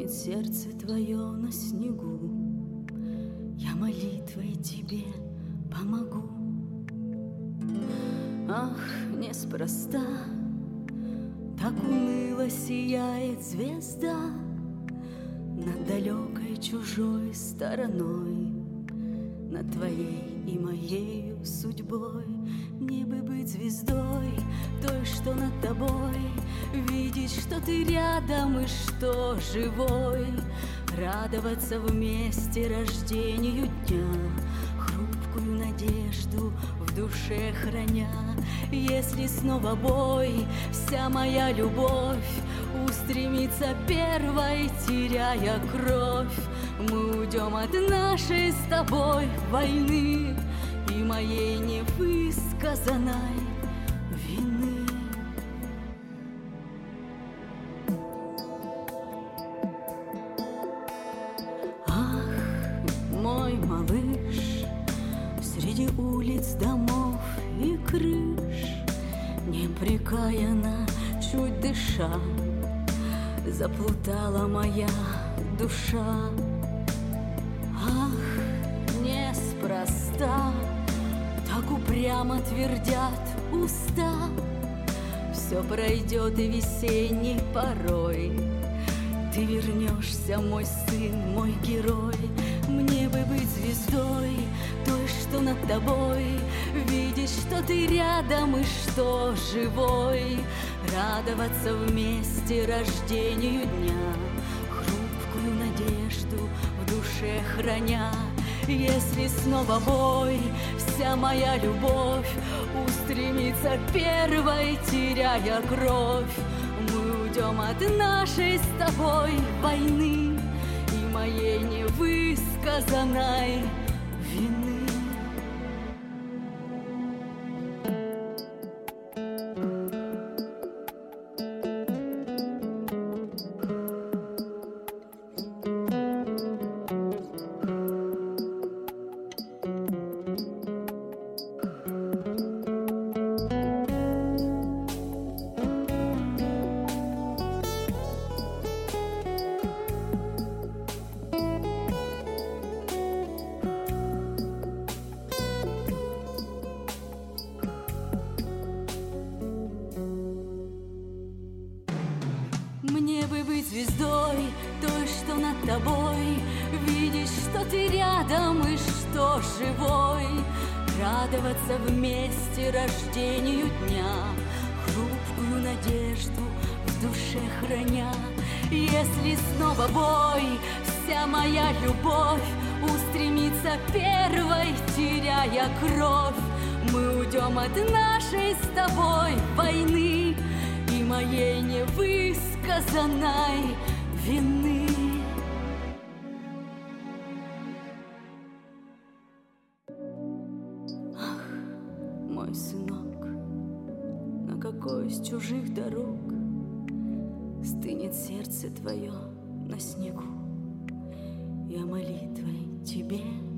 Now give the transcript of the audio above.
Стынет сердце твое на снегу, я молитвой тебе помогу. Ах, неспроста так уныло сияет звезда над далекой чужой стороной, над твоей и моею судьбой. Мне бы быть звездой, той, что над тобой, видеть, что ты рядом и что живой, радоваться вместе рождению дня, хрупкую надежду в душе храня. Если снова бой, вся моя любовь устремится первой, теряя кровь, мы уйдем от нашей с тобой войны и моей невысказанной вины. Ах, мой малыш, среди улиц, домов и крыш, непрекаянно, чуть дыша, заплутала моя душа. Ах, неспроста так упрямо твердят уста, все пройдет и весенней порой ты вернешься, мой сын, мой герой. Мне бы быть звездой, той, что над тобой, видеть, что ты рядом и что живой, радоваться вместе рождению дня, хрупкую надежду в душе храня. Если снова бой, вся моя любовь устремится первой, теряя кровь, мы уйдем от нашей с тобой войны и моей невысказанной вины. Мне бы быть звездой, той, что над тобой, видеть, что ты рядом и что живой, радоваться вместе рождению дня, хрупкую надежду в душе храня. Если снова бой, вся моя любовь устремится первой, теряя кровь, мы уйдем от нашей с тобой войны и моей невысказанной вины. Ах, мой сынок, на какой из чужих дорог стынет сердце твое на снегу, я молитвой тебе